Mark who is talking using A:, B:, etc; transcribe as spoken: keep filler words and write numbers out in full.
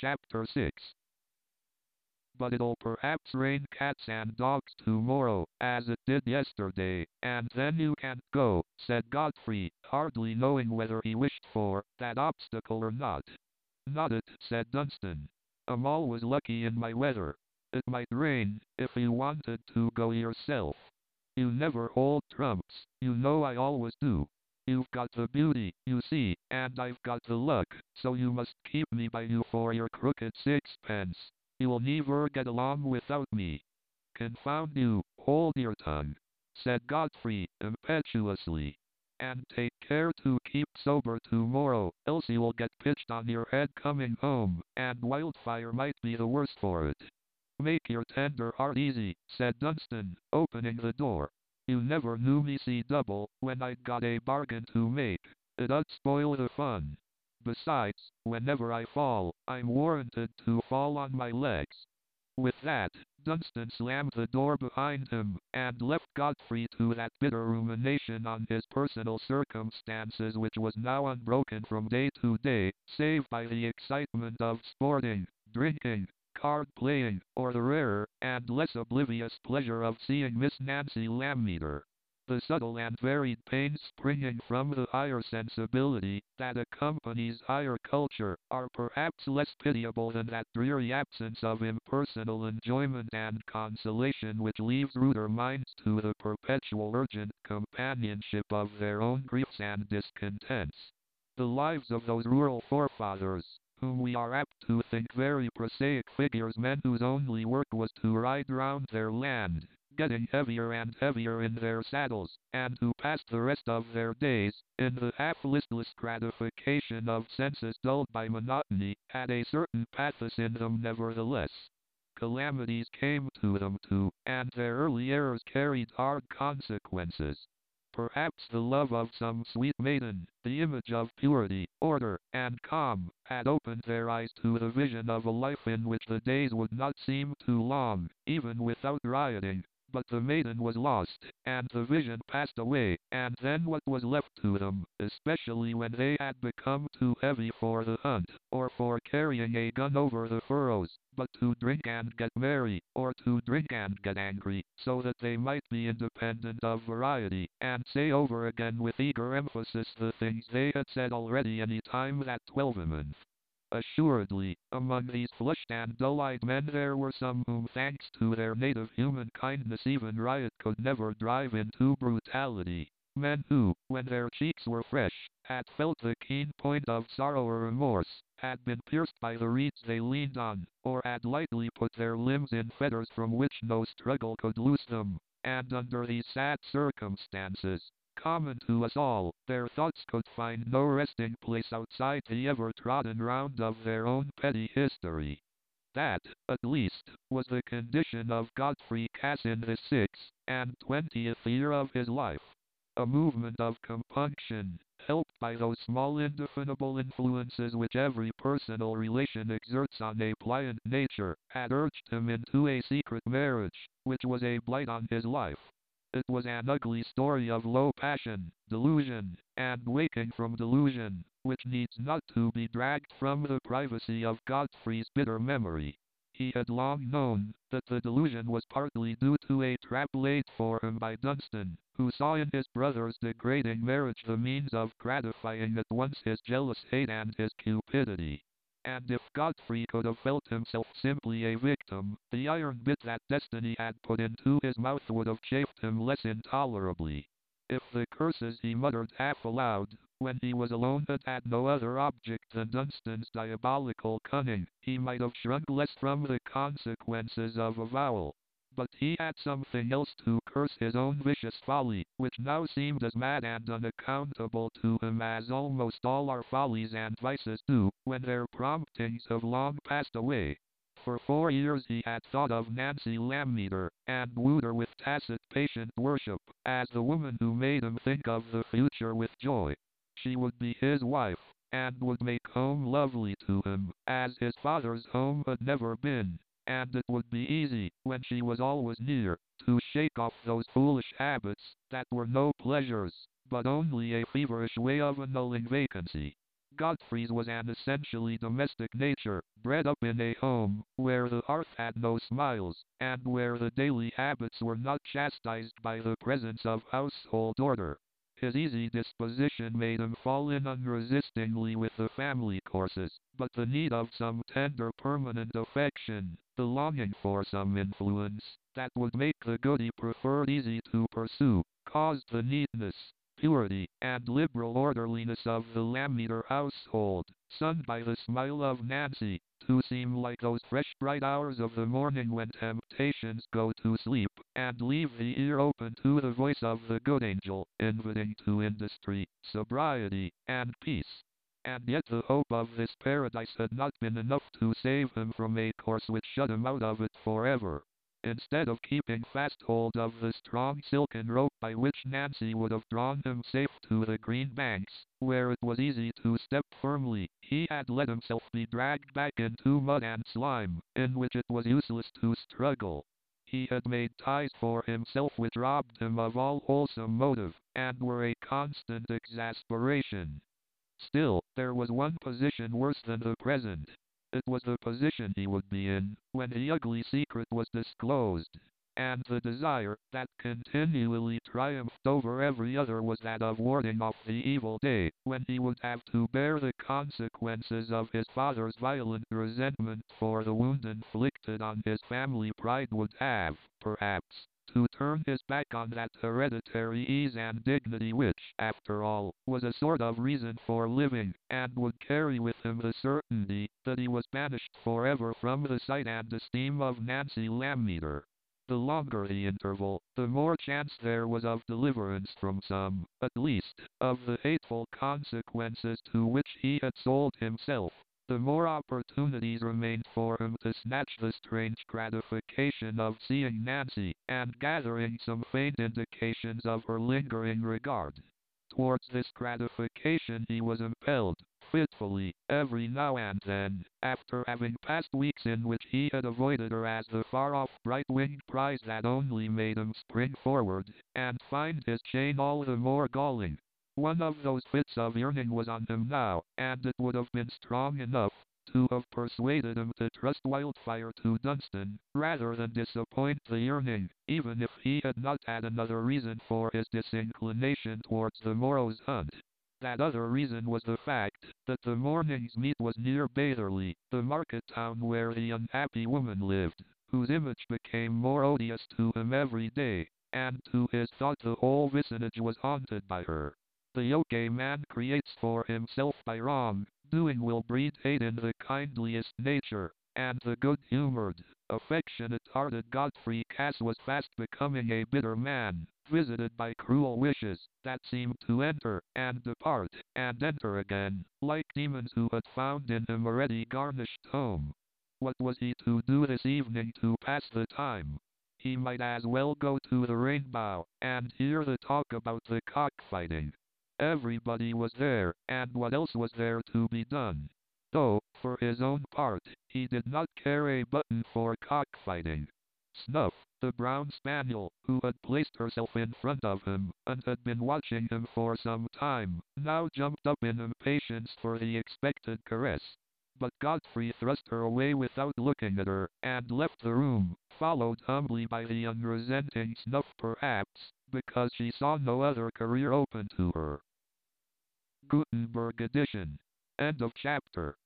A: Chapter six. But it'll perhaps rain cats and dogs tomorrow, as it did yesterday, and then you can't go, said Godfrey, hardly knowing whether he wished for that obstacle or not. Not it, said Dunstan. I'm always lucky in my weather. It might rain, if you wanted to go yourself. You never hold trumps, you know I always do. You've got the beauty, you see, and I've got the luck, so you must keep me by you for your crooked sixpence. You'll never get along without me. Confound you, hold your tongue, said Godfrey, impetuously. And take care to keep sober tomorrow, else you'll get pitched on your head coming home, and wildfire might be the worse for it. Make your tender heart easy, said Dunstan, opening the door. You never knew me see double, when I'd got a bargain to make. It 'ud spoil the fun. Besides, whenever I fall, I'm warranted to fall on my legs. With that, Dunstan slammed the door behind him, and left Godfrey to that bitter rumination on his personal circumstances which was now unbroken from day to day, save by the excitement of sporting, drinking, card-playing, or the rarer, and less oblivious pleasure of seeing Miss Nancy Lammeter. The subtle and varied pains springing from the higher sensibility that accompanies higher culture are perhaps less pitiable than that dreary absence of impersonal enjoyment and consolation which leaves ruder minds to the perpetual urgent companionship of their own griefs and discontents. The lives of those rural forefathers, whom we are apt to think very prosaic figures, men whose only work was to ride round their land, getting heavier and heavier in their saddles, and who passed the rest of their days in the half-listless gratification of senses dulled by monotony, had a certain pathos in them nevertheless. Calamities came to them too, and their early errors carried hard consequences. Perhaps the love of some sweet maiden, the image of purity, order, and calm, had opened their eyes to the vision of a life in which the days would not seem too long, even without rioting. But the maiden was lost, and the vision passed away, and then what was left to them, especially when they had become too heavy for the hunt, or for carrying a gun over the furrows, but to drink and get merry, or to drink and get angry, so that they might be independent of variety, and say over again with eager emphasis the things they had said already any time that twelvemonth. Assuredly, among these flushed and dull-eyed men there were some whom, thanks to their native human kindness, even riot could never drive into brutality. Men who, when their cheeks were fresh, had felt the keen point of sorrow or remorse, had been pierced by the reeds they leaned on, or had lightly put their limbs in fetters from which no struggle could loose them, and under these sad circumstances, common to us all, their thoughts could find no resting place outside the ever-trodden round of their own petty history. That, at least, was the condition of Godfrey Cass in this six and twentieth year of his life. A movement of compunction, helped by those small indefinable influences which every personal relation exerts on a pliant nature, had urged him into a secret marriage, which was a blight on his life. It was an ugly story of low passion, delusion, and waking from delusion, which needs not to be dragged from the privacy of Godfrey's bitter memory. He had long known that the delusion was partly due to a trap laid for him by Dunstan, who saw in his brother's degrading marriage the means of gratifying at once his jealous hate and his cupidity. And if Godfrey could have felt himself simply a victim, the iron bit that destiny had put into his mouth would have chafed him less intolerably. If the curses he muttered half aloud, when he was alone, had had no other object than Dunstan's diabolical cunning, he might have shrunk less from the consequences of avowal. But he had something else to curse, his own vicious folly, which now seemed as mad and unaccountable to him as almost all our follies and vices do, when their promptings have long passed away. For four years he had thought of Nancy Lammeter, and wooed her with tacit patient worship, as the woman who made him think of the future with joy. She would be his wife, and would make home lovely to him, as his father's home had never been. And it would be easy, when she was always near, to shake off those foolish habits, that were no pleasures, but only a feverish way of annulling vacancy. Godfrey's was an essentially domestic nature, bred up in a home where the hearth had no smiles, and where the daily habits were not chastised by the presence of household order. His easy disposition made him fall in unresistingly with the family courses, but the need of some tender permanent affection, the longing for some influence that would make the good he preferred easy to pursue, caused the neatness, purity, and liberal orderliness of the Lammeter household, sunned by the smile of Nancy, to seem like those fresh bright hours of the morning when temptations go to sleep, and leave the ear open to the voice of the good angel, inviting to industry, sobriety, and peace. And yet the hope of this paradise had not been enough to save him from a course which shut him out of it forever. Instead of keeping fast hold of the strong silken rope by which Nancy would have drawn him safe to the green banks, where it was easy to step firmly, he had let himself be dragged back into mud and slime, in which it was useless to struggle. He had made ties for himself which robbed him of all wholesome motive, and were a constant exasperation. Still, there was one position worse than the present. It was the position he would be in when the ugly secret was disclosed. And the desire that continually triumphed over every other was that of warding off the evil day, when he would have to bear the consequences of his father's violent resentment for the wound inflicted on his family pride would have, perhaps, to turn his back on that hereditary ease and dignity which, after all, was a sort of reason for living, and would carry with him the certainty that he was banished forever from the sight and esteem of Nancy Lammeter. The longer the interval, the more chance there was of deliverance from some, at least, of the hateful consequences to which he had sold himself. The more opportunities remained for him to snatch the strange gratification of seeing Nancy, and gathering some faint indications of her lingering regard. Towards this gratification he was impelled, fitfully, every now and then, after having passed weeks in which he had avoided her as the far-off bright-winged prize that only made him spring forward, and find his chain all the more galling. One of those fits of yearning was on him now, and it would have been strong enough to have persuaded him to trust Wildfire to Dunstan, rather than disappoint the yearning, even if he had not had another reason for his disinclination towards the morrow's hunt. That other reason was the fact that the morning's meet was near Batherley, the market town where the unhappy woman lived, whose image became more odious to him every day, and to his thought the whole vicinage was haunted by her. The yoke a man creates for himself by wrong doing will breed hate in the kindliest nature, and the good-humored, affectionate-hearted Godfrey Cass was fast becoming a bitter man, visited by cruel wishes that seemed to enter and depart and enter again, like demons who had found in him a ready garnished home. What was he to do this evening to pass the time? He might as well go to the Rainbow and hear the talk about the cockfighting. Everybody was there, and what else was there to be done? Though, for his own part, he did not care a button for cockfighting. Snuff, the brown spaniel, who had placed herself in front of him, and had been watching him for some time, now jumped up in impatience for the expected caress. But Godfrey thrust her away without looking at her, and left the room, followed humbly by the unresenting Snuff perhaps, because she saw no other career open to her. Gutenberg edition. End of chapter.